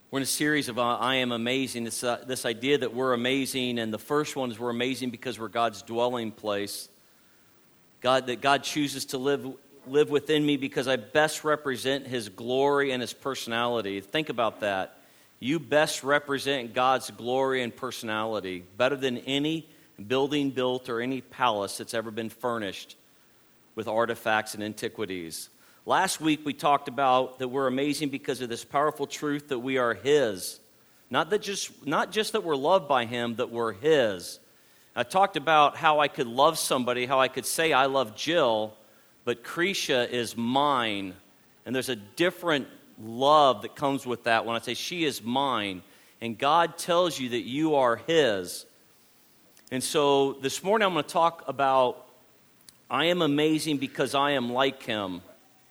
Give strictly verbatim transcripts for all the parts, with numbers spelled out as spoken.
We're in a series of uh, I Am Amazing. This, uh, this idea that we're amazing, and the first one is we're amazing because we're God's dwelling place. God, that God chooses to live live within me because I best represent His glory and His personality. Think about that. You best represent God's glory and personality better than any building built or any palace that's ever been furnished with artifacts and antiquities. Last week we talked about that we're amazing because of this powerful truth that we are His. Not that just not just that we're loved by Him, that we're His. I talked about how I could love somebody, how I could say I love Jill, but Cretia is mine. And there's a different love that comes with that when I say she is mine. And God tells you that you are His. And so this morning I'm going to talk about I am amazing because I am like Him.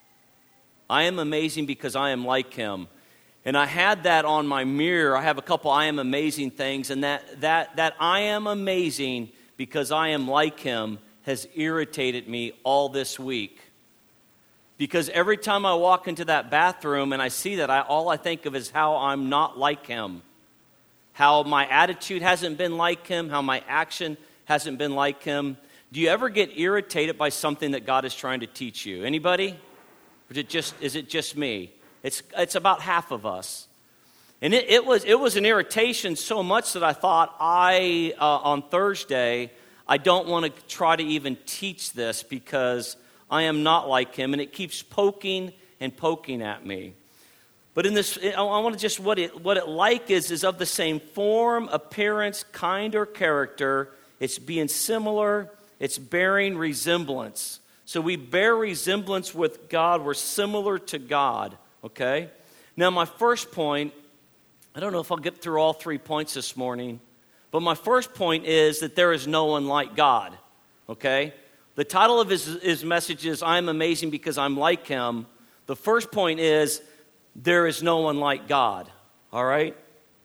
I am amazing because I am like Him. And I had that on my mirror. I have a couple I am amazing things. And that that that I am amazing because I am like Him has irritated me all this week. Because every time I walk into that bathroom and I see that, I, all I think of is how I'm not like Him. How my attitude hasn't been like Him. How my action hasn't been like Him. Do you ever get irritated by something that God is trying to teach you? Anybody? Or is it just, is it just me? It's it's about half of us. And it, it was it was an irritation so much that I thought I, uh, on Thursday, I don't want to try to even teach this because I am not like Him. And it keeps poking and poking at me. But in this, I want to just, what it, what it like is, is of the same form, appearance, kind, or character. It's being similar. It's bearing resemblance. So we bear resemblance with God. We're similar to God, okay? Now, my first point, I don't know if I'll get through all three points this morning, but my first point is that there is no one like God, okay? The title of his, his message is, I am amazing because I'm like Him. The first point is, there is no one like God, all right?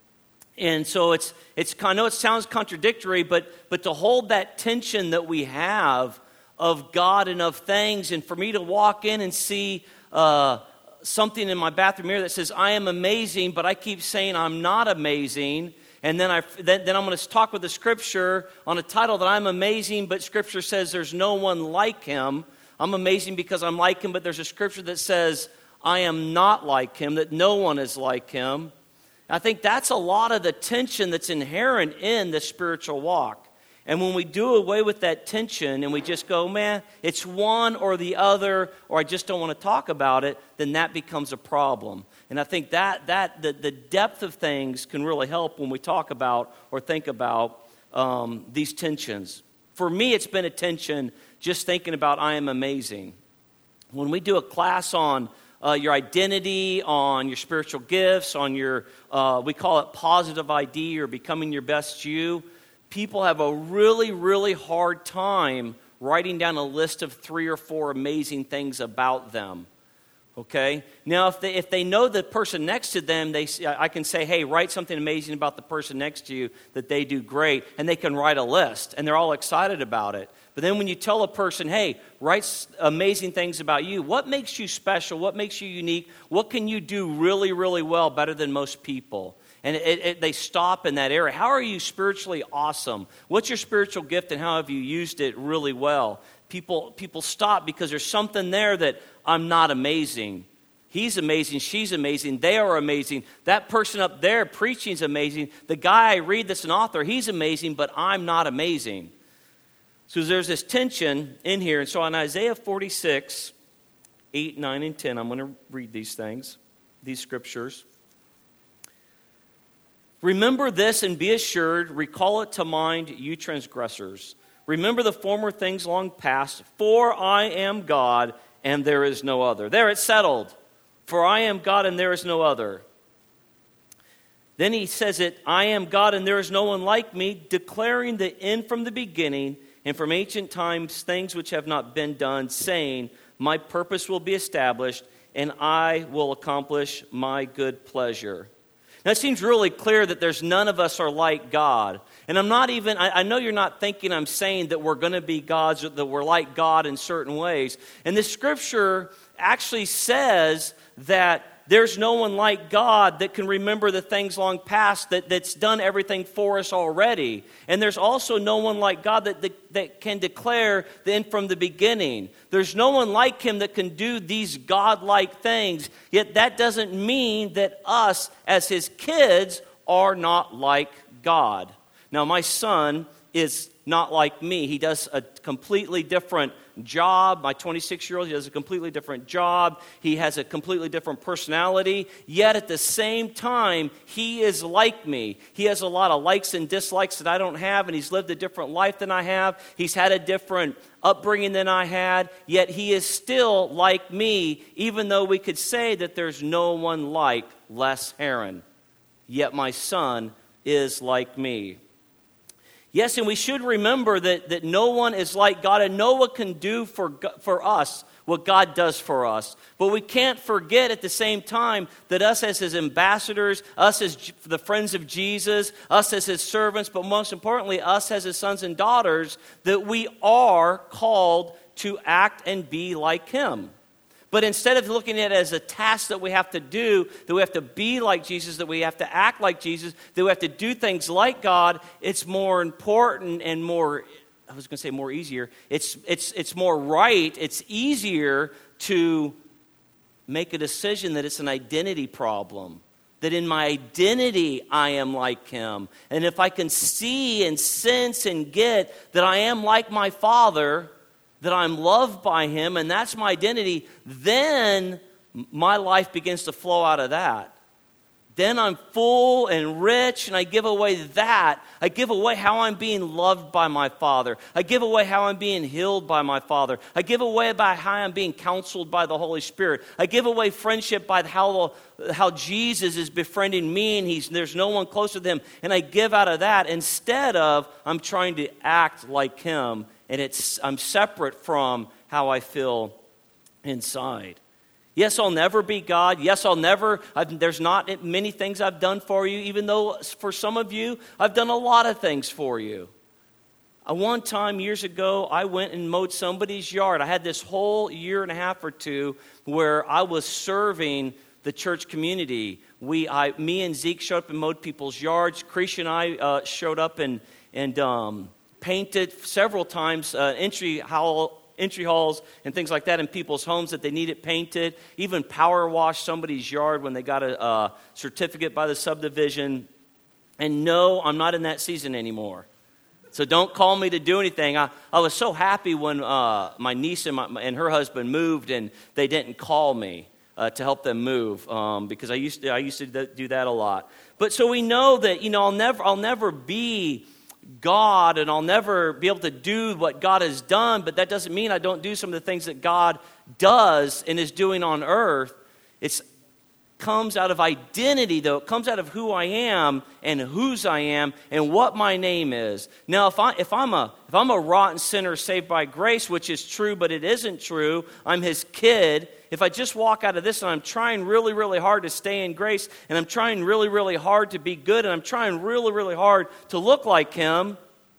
And so it's, it's I know it sounds contradictory, but, but to hold that tension that we have of God and of things, and for me to walk in and see uh, something in my bathroom mirror that says, I am amazing, but I keep saying I'm not amazing, and then, I, then, then I'm going to talk with the Scripture on a title that I'm amazing, but Scripture says there's no one like Him. I'm amazing because I'm like Him, but there's a Scripture that says I am not like Him, that no one is like Him. I think that's a lot of the tension that's inherent in the spiritual walk. And when we do away with that tension and we just go, man, it's one or the other, or I just don't want to talk about it, then that becomes a problem. And I think that that the, the depth of things can really help when we talk about or think about um, these tensions. For me, it's been a tension just thinking about I am amazing. When we do a class on uh, your identity, on your spiritual gifts, on your, uh, we call it positive I D or becoming your best you, people have a really, really hard time writing down a list of three or four amazing things about them. Okay? Now, if they if they know the person next to them, they I can say, hey, write something amazing about the person next to you that they do great, and they can write a list, and they're all excited about it. But then when you tell a person, hey, write amazing things about you, what makes you special? What makes you unique? What can you do really, really well, better than most people? And it, it, they stop in that area. How are you spiritually awesome? What's your spiritual gift and how have you used it really well? People, people stop because there's something there that I'm not amazing. He's amazing. She's amazing. They are amazing. That person up there preaching is amazing. The guy I read that's an author, he's amazing, but I'm not amazing. So there's this tension in here. And so in Isaiah forty-six, eight, nine, and ten, I'm going to read these things, these scriptures. Remember this and be assured, recall it to mind, you transgressors. Remember the former things long past, for I am God and there is no other. There, it's settled. For I am God and there is no other. Then he says it, I am God and there is no one like me, declaring the end from the beginning and from ancient times things which have not been done, saying, my purpose will be established and I will accomplish my good pleasure. Now, it seems really clear that there's none of us are like God. And I'm not even, I, I know you're not thinking I'm saying that we're going to be gods, or that we're like God in certain ways. And this scripture actually says that there's no one like God that can remember the things long past, that, that's done everything for us already. And there's also no one like God that, that, that can declare the end from the beginning. There's no one like him that can do these God-like things. Yet that doesn't mean that us as his kids are not like God. Now, my son is not like me. He does a completely different job. My twenty-six-year-old, he does a completely different job. He has a completely different personality. Yet at the same time, he is like me. He has a lot of likes and dislikes that I don't have, and he's lived a different life than I have. He's had a different upbringing than I had. Yet he is still like me, even though we could say that there's no one like Les Heron. Yet my son is like me. Yes, and we should remember that, that no one is like God, and no one can do for, for us what God does for us. But we can't forget at the same time that us as his ambassadors, us as the friends of Jesus, us as his servants, but most importantly, us as his sons and daughters, that we are called to act and be like him. But instead of looking at it as a task that we have to do, that we have to be like Jesus, that we have to act like Jesus, that we have to do things like God, it's more important and more, I was going to say more easier, it's, it's, it's more right, it's easier to make a decision that it's an identity problem. That in my identity, I am like him. And if I can see and sense and get that I am like my Father, that I'm loved by him, and that's my identity, then my life begins to flow out of that. Then I'm full and rich, and I give away that. I give away how I'm being loved by my Father. I give away how I'm being healed by my Father. I give away about how I'm being counseled by the Holy Spirit. I give away friendship by how, how Jesus is befriending me, and he's, there's no one closer to him. And I give out of that instead of I'm trying to act like him, and it's I'm separate from how I feel inside. Yes, I'll never be God. Yes, I'll never, I've, there's not many things I've done for you, even though for some of you, I've done a lot of things for you. Uh, one time, years ago, I went and mowed somebody's yard. I had this whole year and a half or two where I was serving the church community. We, I, me and Zeke showed up and mowed people's yards. Krisha and I uh, showed up and, and um, painted several times uh, entry hall. entry halls and things like that in people's homes that they needed painted, even power washed somebody's yard when they got a, a certificate by the subdivision. And no, I'm not in that season anymore. So don't call me to do anything. I, I was so happy when uh, my niece and, my, and her husband moved and they didn't call me uh, to help them move um, because I used to I used to do that a lot. But so we know that, you know, I'll never I'll never be God, and I'll never be able to do what God has done, but that doesn't mean I don't do some of the things that God does and is doing on earth. It comes out of identity, though. It comes out of who I am and whose I am and what my name is. Now, if I if I'm a if I'm a rotten sinner saved by grace, which is true, but it isn't true, I'm his kid. If I just walk out of this and I'm trying really, really hard to stay in grace, and I'm trying really, really hard to be good, and I'm trying really, really hard to look like him,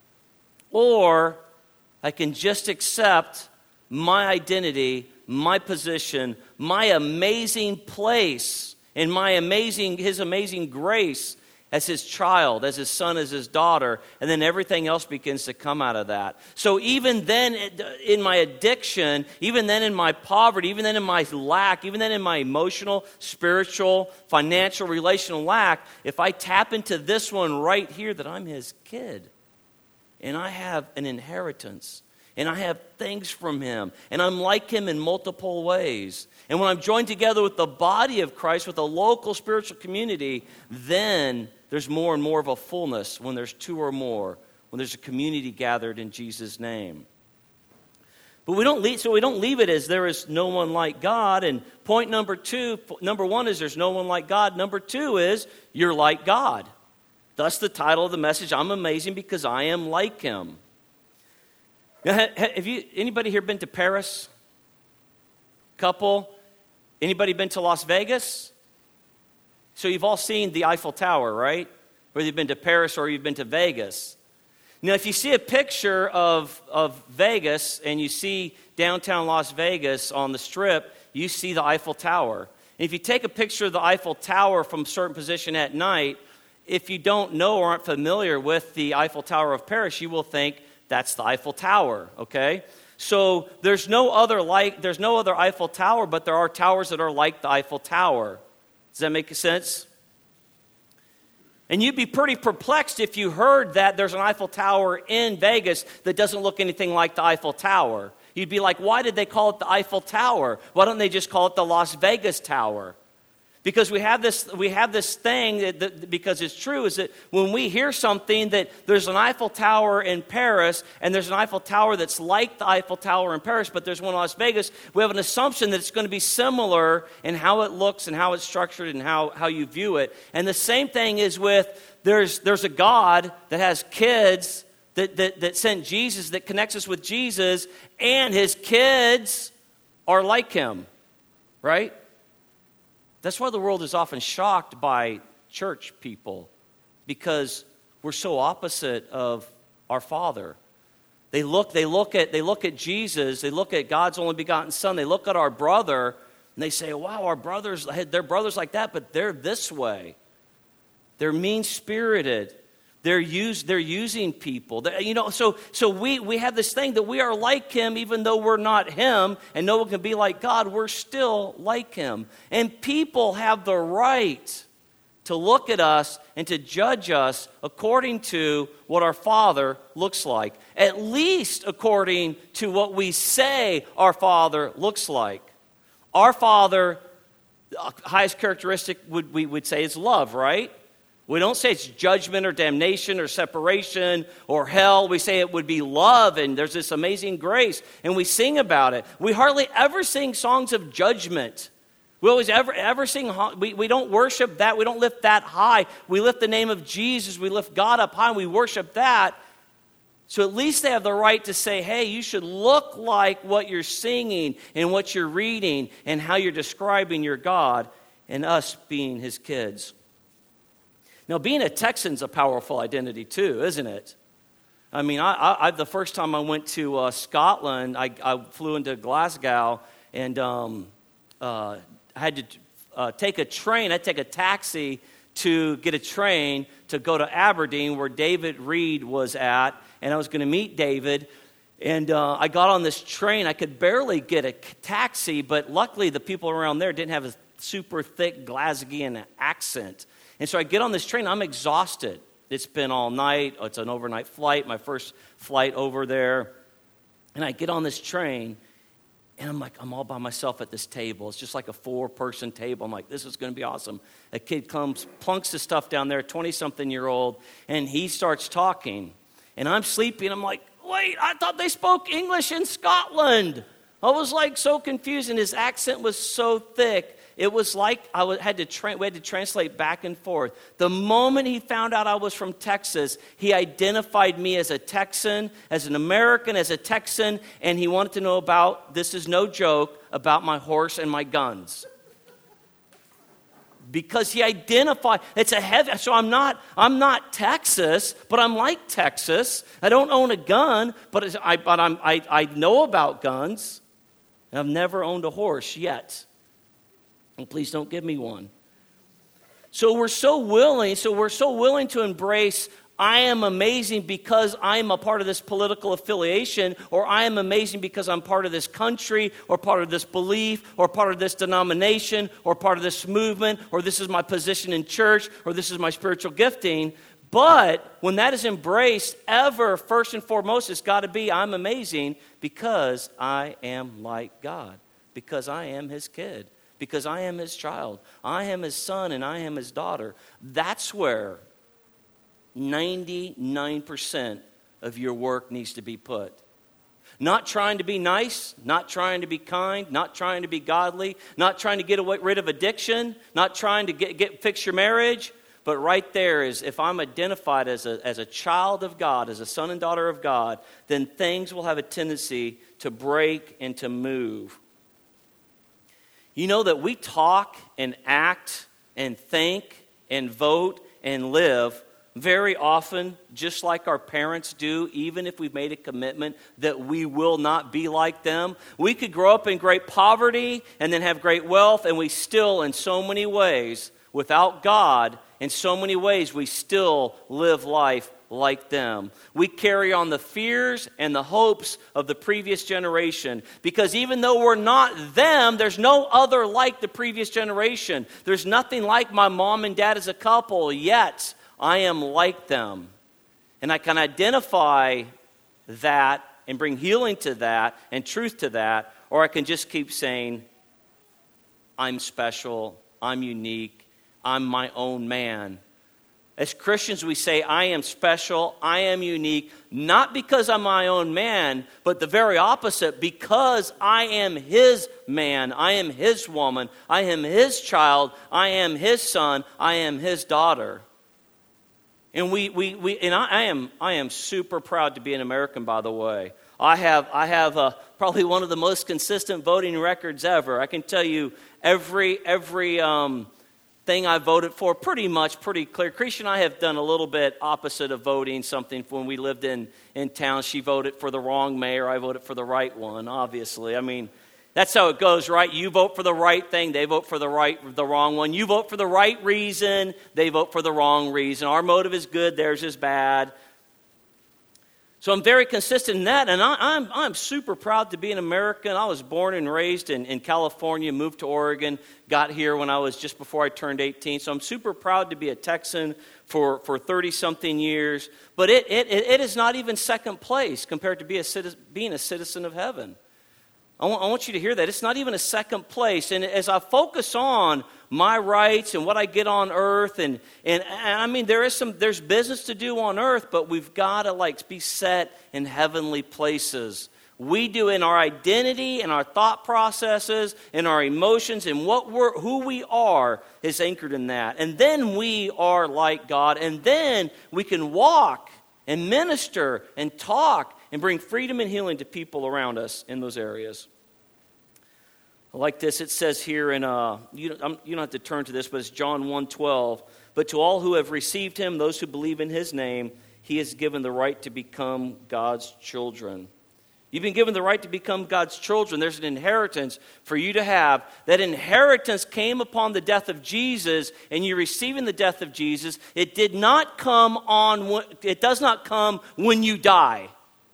or I can just accept my identity, my position, my amazing place, and my amazing, his amazing grace as his child, as his son, as his daughter, and then everything else begins to come out of that. So even then in my addiction, even then in my poverty, even then in my lack, even then in my emotional, spiritual, financial, relational lack, if I tap into this one right here that I'm his kid, and I have an inheritance, and I have things from him, and I'm like him in multiple ways. And when I'm joined together with the body of Christ, with a local spiritual community, then there's more and more of a fullness when there's two or more, when there's a community gathered in Jesus' name. But we don't leave, so we don't leave it as there is no one like God. And point number two, number one is there's no one like God. Number two is you're like God. Thus the title of the message, I'm amazing because I am like him. Now, have you, anybody here been to Paris? Couple? Anybody been to Las Vegas? So you've all seen the Eiffel Tower, right? Whether you've been to Paris or you've been to Vegas. Now, if you see a picture of, of Vegas and you see downtown Las Vegas on the Strip, you see the Eiffel Tower. If you take a picture of the Eiffel Tower from a certain position at night, if you don't know or aren't familiar with the Eiffel Tower of Paris, you will think that's the Eiffel Tower, okay? So there's no other like there's no other Eiffel Tower, but there are towers that are like the Eiffel Tower. Does that make sense? And you'd be pretty perplexed if you heard that there's an Eiffel Tower in Vegas that doesn't look anything like the Eiffel Tower. You'd be like, why did they call it the Eiffel Tower? Why don't they just call it the Las Vegas Tower? Because we have this, we have this thing, that, that, because it's true, is that when we hear something that there's an Eiffel Tower in Paris and there's an Eiffel Tower that's like the Eiffel Tower in Paris, but there's one in Las Vegas, we have an assumption that it's going to be similar in how it looks and how it's structured and how, how you view it. And the same thing is with, there's, there's a God that has kids that, that, that sent Jesus, that connects us with Jesus, and his kids are like him, right? That's why the world is often shocked by church people, because we're so opposite of our Father. They look, they look at, they look at Jesus, they look at God's only begotten Son, they look at our brother, and they say, wow, our brothers, they're brothers like that, but they're this way. They're mean-spirited. They're use, they're using people. They're, you know, so so we, we have this thing that we are like him, even though we're not him, and no one can be like God, we're still like him. And people have the right to look at us and to judge us according to what our Father looks like, at least according to what we say our Father looks like. Our Father, the highest characteristic would we would say is love, right? We don't say it's judgment or damnation or separation or hell. We say it would be love, and there's this amazing grace, and we sing about it. We hardly ever sing songs of judgment. We always ever ever sing, we, we don't worship that. We don't lift that high. We lift the name of Jesus. We lift God up high, and we worship that. So at least they have the right to say, hey, you should look like what you're singing and what you're reading and how you're describing your God, and us being his kids. Now, being a Texan's a powerful identity too, isn't it? I mean, I, I, I the first time I went to uh, Scotland, I, I flew into Glasgow, and um, uh, I had to uh, take a train. I had to take a taxi to get a train to go to Aberdeen, where David Reed was at, and I was going to meet David. And uh, I got on this train. I could barely get a taxi, but luckily the people around there didn't have a super thick Glasgowian accent. And so I get on this train, I'm exhausted. It's been all night, it's an overnight flight, my first flight over there. And I get on this train, and I'm like, I'm all by myself at this table. It's just like a four-person table. I'm like, this is going to be awesome. A kid comes, plunks the stuff down there, twenty-something-year-old, and he starts talking. And I'm sleepy, and I'm like, wait, I thought they spoke English in Scotland. I was like so confused, and his accent was so thick. It was like I had to tra- we had to translate back and forth. The moment he found out I was from Texas, he identified me as a Texan, as an American, as a Texan, and he wanted to know about, this is no joke, about my horse and my guns. Because he identified, it's a heavy, so I'm not, I'm not Texas, but I'm like Texas. I don't own a gun, but, it's, I, but I'm, I, I know about guns. I've never owned a horse yet. And please don't give me one. So we're so willing, so we're so willing to embrace, I am amazing because I'm a part of this political affiliation, or I am amazing because I'm part of this country, or part of this belief, or part of this denomination, or part of this movement, or this is my position in church, or this is my spiritual gifting. But when that is embraced, ever, first and foremost, it's got to be, I'm amazing because I am like God, because I am his kid, because I am his child. I am his son and I am his daughter. That's where ninety-nine percent of your work needs to be put. Not trying to be nice, not trying to be kind, not trying to be godly, not trying to get away, rid of addiction, not trying to get, get fix your marriage. But right there is, if I'm identified as a, as a child of God, as a son and daughter of God, then things will have a tendency to break and to move. You know that we talk and act and think and vote and live very often, just like our parents do, even if we've made a commitment that we will not be like them. We could grow up in great poverty and then have great wealth, and we still, in so many ways, without God, in so many ways, we still live life like them. We carry on the fears and the hopes of the previous generation, because even though we're not them, there's no other like the previous generation. There's nothing like my mom and dad as a couple, yet I am like them. And I can identify that and bring healing to that and truth to that, or I can just keep saying, I'm special, I'm unique, I'm my own man. As Christians, we say, I am special, I am unique, not because I'm my own man, but the very opposite, because I am his man, I am his woman, I am his child, I am his son, I am his daughter. And we, we, we and I, I am, I am super proud to be an American, by the way. I have, I have uh, probably one of the most consistent voting records ever. I can tell you every, every um, thing I voted for, pretty much, pretty clear. Cretia and I have done a little bit opposite of voting something when we lived in, in town. She voted for the wrong mayor. I voted for the right one, obviously. I mean, that's how it goes, right? You vote for the right thing, they vote for the right, the wrong one. You vote for the right reason, they vote for the wrong reason. Our motive is good, theirs is bad. So I'm very consistent in that, and I, I'm I'm super proud to be an American. I was born and raised in, in California, moved to Oregon, got here when I was just before I turned eighteen. So I'm super proud to be a Texan for, for thirty-something years. But it, it it is not even second place compared to be a citizen, being a citizen of heaven. I want, I want you to hear that. It's not even a second place. And as I focus on my rights and what I get on earth, and, and, and I mean, there is some, there's business to do on earth, but we've got to like be set in heavenly places. We do in our identity and our thought processes and our emotions and what we're, who we are is anchored in that. And then we are like God, and then we can walk and minister and talk and bring freedom and healing to people around us in those areas. Like this, it says here in, uh, you, I'm, you don't have to turn to this, but it's John one twelve. But to all who have received him, those who believe in his name, he has given the right to become God's children. You've been given the right to become God's children. There's an inheritance for you to have. That inheritance came upon the death of Jesus, and you're receiving the death of Jesus. It did not come on, it does not come when you die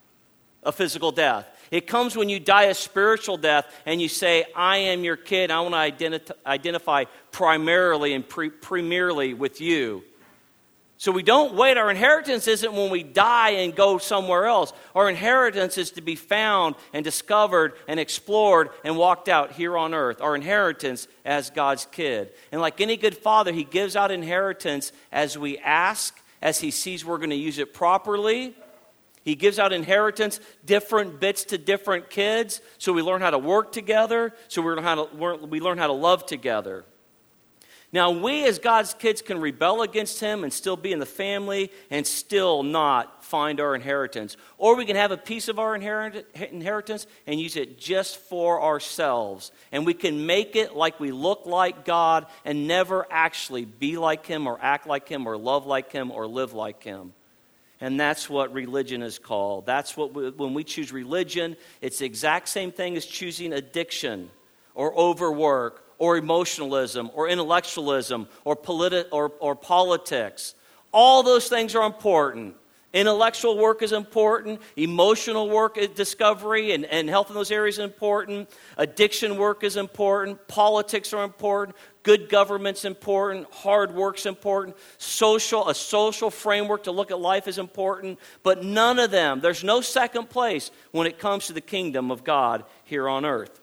a physical death. It comes when you die a spiritual death and you say, I am your kid. I want to identi- identify primarily and pre- premierly with you. So we don't wait. Our inheritance isn't when we die and go somewhere else. Our inheritance is to be found and discovered and explored and walked out here on earth. Our inheritance as God's kid. And like any good father, he gives out inheritance as we ask, as he sees we're going to use it properly. He gives out inheritance, different bits to different kids, so we learn how to work together, so we learn how to, we learn how to love together. Now, we as God's kids can rebel against him and still be in the family and still not find our inheritance. Or we can have a piece of our inheritance and use it just for ourselves. And we can make it like we look like God and never actually be like him or act like him or love like him or live like him. And that's what religion is called. That's what we, when we choose religion, it's the exact same thing as choosing addiction or overwork or emotionalism or intellectualism or, politi- or, or politics. All those things are important. Intellectual work is important. Emotional work, discovery and, and health in those areas is important. Addiction work is important. Politics are important. Good government's important. Hard work's important. Social, a social framework to look at life is important. But none of them, there's no second place when it comes to the kingdom of God here on earth.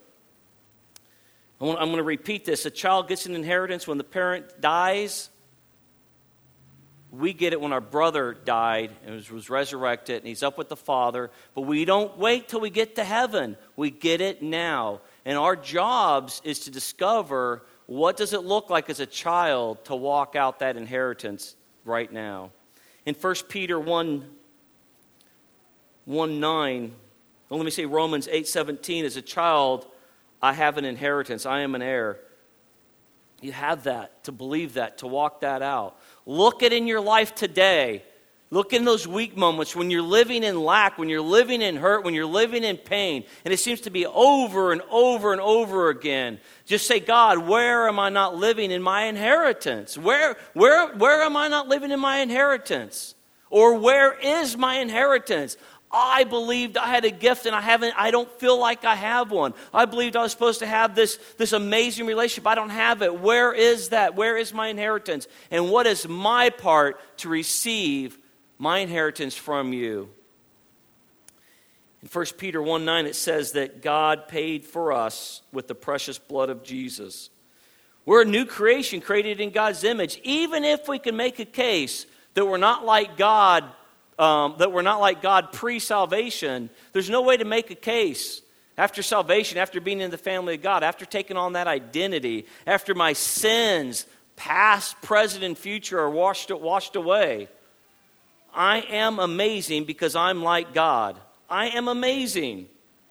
I want, I'm going to repeat this. A child gets an inheritance when the parent dies. We get it when our brother died and was, was resurrected and he's up with the Father. But we don't wait till we get to heaven. We get it now. And our jobs is to discover what does it look like as a child to walk out that inheritance right now. In First Peter one, one nine, well, let me say Romans eight seventeen, as a child, I have an inheritance. I am an heir. You have that, to believe that, to walk that out. Look at in your life today. Look in those weak moments when you're living in lack, when you're living in hurt, when you're living in pain, and it seems to be over and over and over again. Just say, God, where am I not living in my inheritance? Where, where, where am I not living in my inheritance? Or where is my inheritance? I believed I had a gift and I haven't, I don't feel like I have one. I believed I was supposed to have this, this amazing relationship. I don't have it. Where is that? Where is my inheritance? And what is my part to receive my inheritance from you? In First Peter one nine, it says that God paid for us with the precious blood of Jesus. We're a new creation created in God's image. Even if we can make a case that we're not like God, um, that we're not like God pre-salvation, there's no way to make a case. After salvation, after being in the family of God, after taking on that identity, after my sins, past, present, and future, are washed, washed away, I am amazing because I'm like God. I am amazing.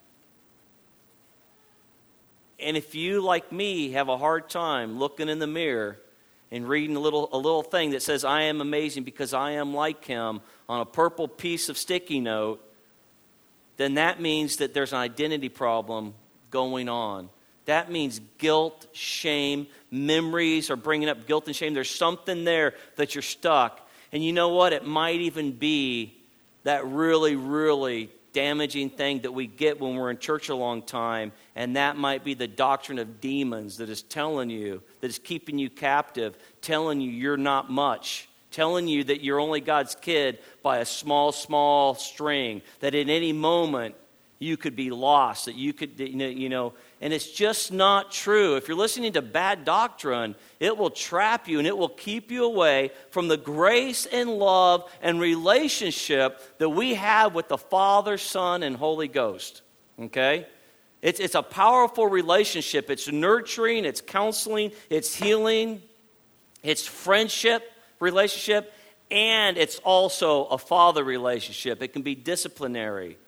And if you, like me, have a hard time looking in the mirror and reading a little, a little thing that says, I am amazing because I am like him, on a purple piece of sticky note, then that means that there's an identity problem going on. That means guilt, shame, memories are bringing up guilt and shame. There's something there that you're stuck. And you know what? It might even be that really, really damaging thing that we get when we're in church a long time, and that might be the doctrine of demons that is telling you, that is keeping you captive, telling you you're not much, telling you that you're only God's kid by a small, small string, that at any moment you could be lost, that you could, you know, and it's just not true. If you're listening to bad doctrine, it will trap you and it will keep you away from the grace and love and relationship that we have with the Father, Son, and Holy Ghost. Okay? It's, it's a powerful relationship. It's nurturing, it's counseling, it's healing, it's friendship relationship, and it's also a father relationship. It can be disciplinary.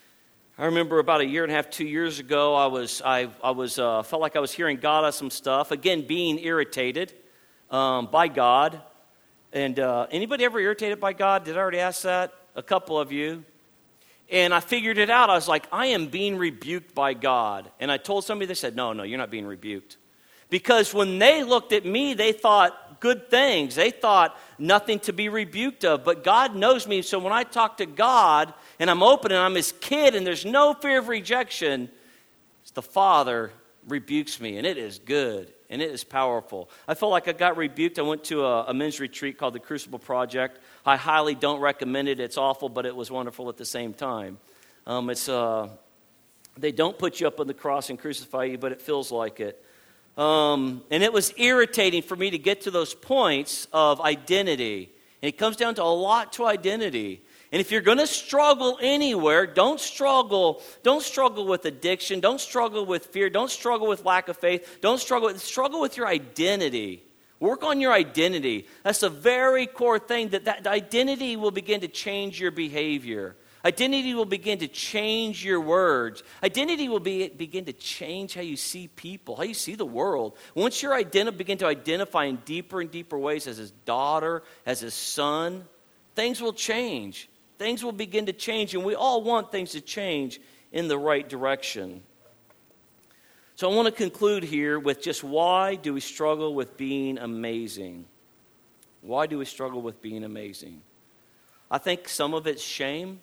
I remember about a year and a half, two years ago, I was, I, I was, uh, felt like I was hearing God on some stuff. Again, being irritated um, by God. And uh, anybody ever irritated by God? Did I already ask that? A couple of you. And I figured it out. I was like, I am being rebuked by God. And I told somebody, they said, no, no, you're not being rebuked. Because when they looked at me, they thought good things. They thought nothing to be rebuked of. But God knows me. So when I talk to God and I'm open and I'm his kid and there's no fear of rejection, the Father rebukes me. And it is good. And it is powerful. I felt like I got rebuked. I went to a, a men's retreat called the Crucible Project. I highly don't recommend it. It's awful, but it was wonderful at the same time. Um, it's uh, they don't put you up on the cross and crucify you, but it feels like it. Um, and it was irritating for me to get to those points of identity. And it comes down to a lot to identity. And if you're going to struggle anywhere, don't struggle. Don't struggle with addiction. Don't struggle with fear. Don't struggle with lack of faith. Don't struggle. Struggle with your identity. Work on your identity. That's a very core thing. That that identity will begin to change your behavior. Identity will begin to change your words. Identity will be, begin to change how you see people, how you see the world. Once you're identi- begin to identify in deeper and deeper ways as his daughter, as his son, things will change. Things will begin to change, and we all want things to change in the right direction. So I want to conclude here with just why do we struggle with being amazing? Why do we struggle with being amazing? I think some of it's shame.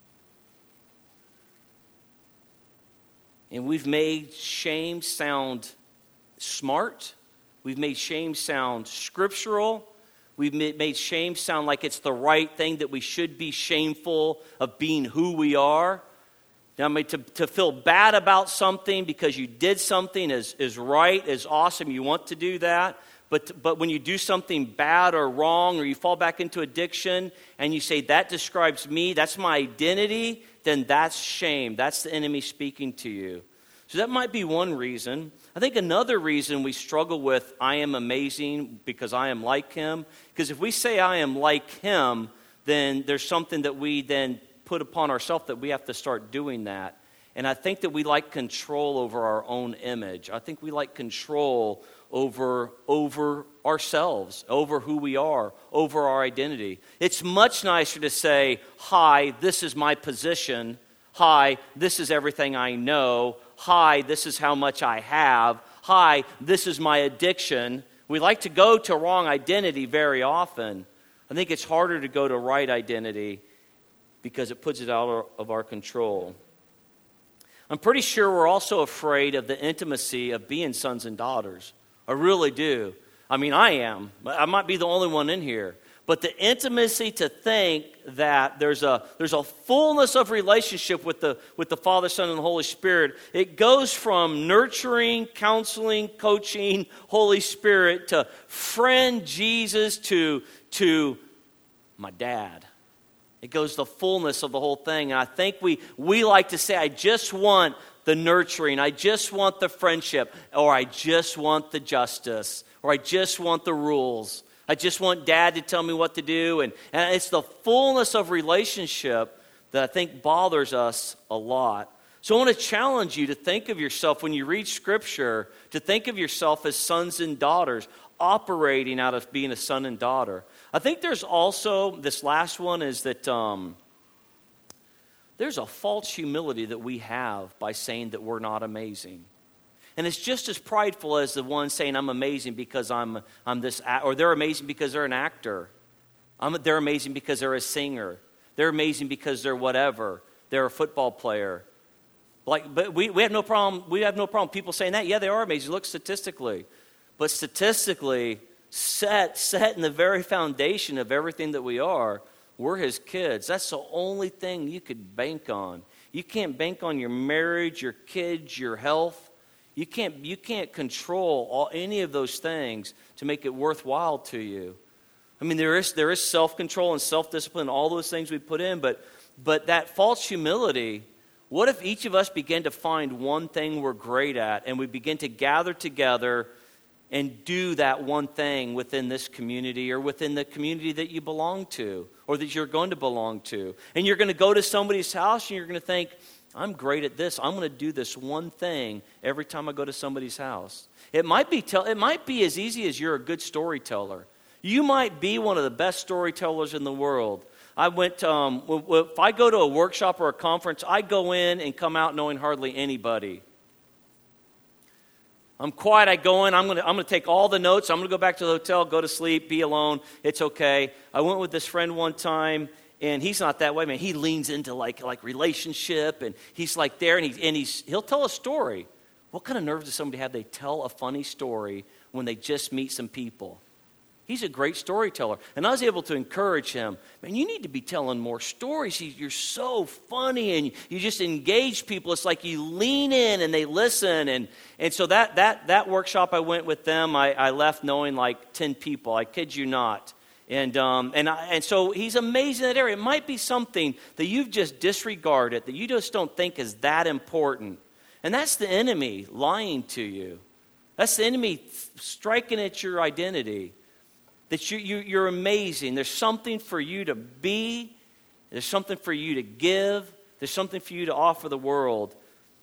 And we've made shame sound smart. We've made shame sound scriptural. We've made shame sound like it's the right thing, that we should be shameful of being who we are. I mean, to, to feel bad about something because you did something is, is right, is awesome. You want to do that. But, but when you do something bad or wrong, or you fall back into addiction and you say, that describes me, that's my identity, then that's shame. That's the enemy speaking to you. So that might be one reason. I think another reason we struggle with I am amazing because I am like him, because if we say I am like him, then there's something that we then put upon ourselves that we have to start doing that. And I think that we like control over our own image. I think we like control over, over ourselves, over who we are, over our identity. It's much nicer to say, hi, this is my position. Hi, this is everything I know. Hi, this is how much I have. Hi, this is my addiction. We like to go to wrong identity very often. I think it's harder to go to right identity because it puts it out of our control. I'm pretty sure we're also afraid of the intimacy of being sons and daughters. I really do. I mean, I am. I might be the only one in here. But the intimacy to think that there's a there's a fullness of relationship with the with the Father, Son, and the Holy Spirit. It goes from nurturing, counseling, coaching, Holy Spirit to friend Jesus to to my dad. It goes the fullness of the whole thing. And I think we we like to say, I just want the nurturing, I just want the friendship, or I just want the justice, or I just want the rules. I just want dad to tell me what to do. And, and it's the fullness of relationship that I think bothers us a lot. So I want to challenge you to think of yourself, when you read Scripture, to think of yourself as sons and daughters, operating out of being a son and daughter. I think there's also, this last one is that um, there's a false humility that we have by saying that we're not amazing. And it's just as prideful as the one saying, I'm amazing because I'm I'm this, or they're amazing because they're an actor. I'm, they're amazing because they're a singer. They're amazing because they're whatever. They're a football player. Like, but we, we have no problem. We have no problem people saying that. Yeah, they are amazing. Look statistically, but statistically, set set in the very foundation of everything that we are, we're His kids. That's the only thing you could bank on. You can't bank on your marriage, your kids, your health. You can't, you can't control all, any of those things to make it worthwhile to you. I mean, there is there is self-control and self-discipline, all those things we put in, but but that false humility, what if each of us began to find one thing we're great at, and we begin to gather together and do that one thing within this community or within the community that you belong to or that you're going to belong to. And you're going to go to somebody's house and you're going to think, I'm great at this. I'm going to do this one thing every time I go to somebody's house. It might be tell, it might be as easy as you're a good storyteller. You might be one of the best storytellers in the world. I went, um, if I go to a workshop or a conference, I go in and come out knowing hardly anybody. I'm quiet, I go in, I'm going to I'm going to take all the notes, I'm going to go back to the hotel, go to sleep, be alone, it's okay. I went with this friend one time, and he's not that way, man. He leans into like like relationship, and he's like there, and, he, and he's he'll tell a story. What kind of nerve does somebody have? They tell a funny story when they just meet some people. He's a great storyteller. And I was able to encourage him. Man, you need to be telling more stories. You're so funny, and you just engage people. It's like you lean in and they listen. And, and so that that that workshop I went with them, I, I left knowing like ten people. I kid you not. And um, and I, and so he's amazing in that area. It might be something that you've just disregarded, that you just don't think is that important. And that's the enemy lying to you. That's the enemy striking at your identity. That you, you, you're amazing. There's something for you to be. There's something for you to give. There's something for you to offer the world.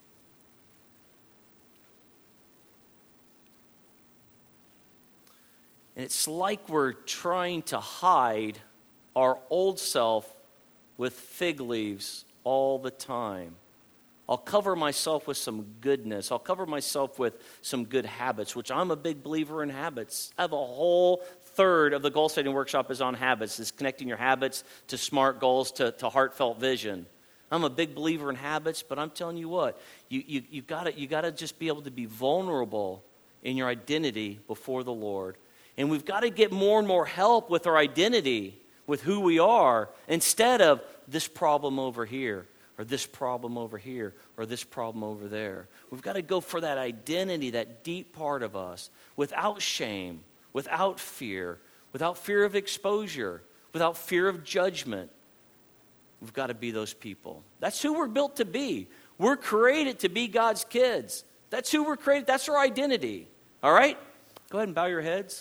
And it's like we're trying to hide our old self with fig leaves all the time. I'll cover myself with some goodness. I'll cover myself with some good habits, which I'm a big believer in habits. I have a whole third of the goal setting workshop is on habits. It's connecting your habits to SMART goals, to, to heartfelt vision. I'm a big believer in habits, but I'm telling you what, you you you gotta you gotta just be able to be vulnerable in your identity before the Lord. And we've got to get more and more help with our identity, with who we are, instead of this problem over here, or this problem over here, or this problem over there. We've got to go for that identity, that deep part of us, without shame, without fear, without fear of exposure, without fear of judgment. We've got to be those people. That's who we're built to be. We're created to be God's kids. That's who we're created. That's our identity. All right? Go ahead and bow your heads.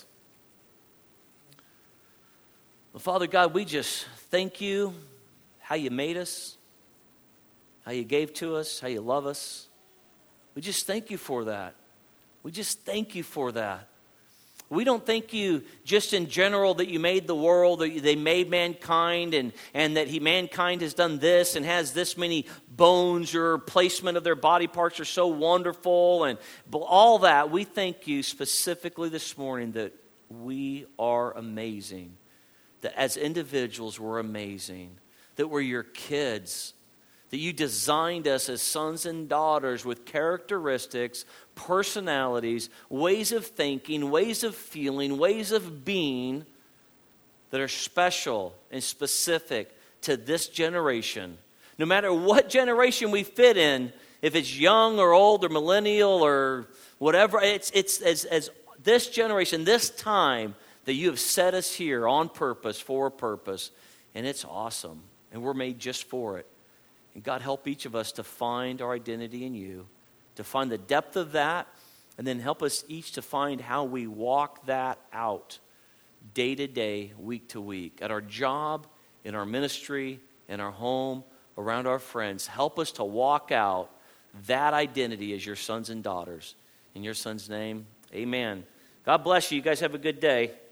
Well, Father God, we just thank you how you made us, how you gave to us, how you love us. We just thank you for that. We just thank you for that. We don't thank you just in general that you made the world, that they made mankind, and, and that he mankind has done this and has this many bones, or placement of their body parts are so wonderful, and all that. We thank you specifically this morning that we are amazing, that as individuals we're amazing, that we're your kids, that you designed us as sons and daughters with characteristics, personalities, ways of thinking, ways of feeling, ways of being that are special and specific to this generation. No matter what generation we fit in, if it's young or old or millennial or whatever, it's, it's as, as this generation, this time that you have set us here on purpose, for a purpose, and it's awesome, and we're made just for it. And God, help each of us to find our identity in you, to find the depth of that, and then help us each to find how we walk that out day to day, week to week, at our job, in our ministry, in our home, around our friends. Help us to walk out that identity as your sons and daughters. In your son's name, amen. God bless you. You guys have a good day.